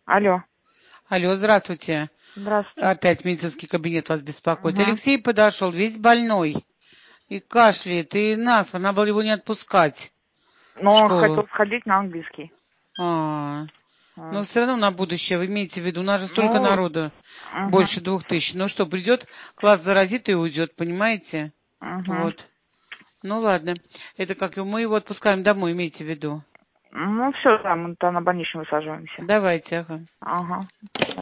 Алло. Алло, здравствуйте. Здравствуйте. Опять медицинский кабинет вас беспокоит. Угу. Алексей подошел, весь больной. И кашляет, и насморк. Надо было его не отпускать в Но он школу. хотел сходить на английский. Но все равно на будущее, вы имеете в виду, у нас же столько Ну, народу, угу. больше 2000. Ну что, придет, класс заразит и уйдет, понимаете? Угу. Вот. Ну ладно. Это как мы его отпускаем домой, имейте в виду. Ну, все, да, мы там на больничном высаживаемся. Давайте, ага. Ага.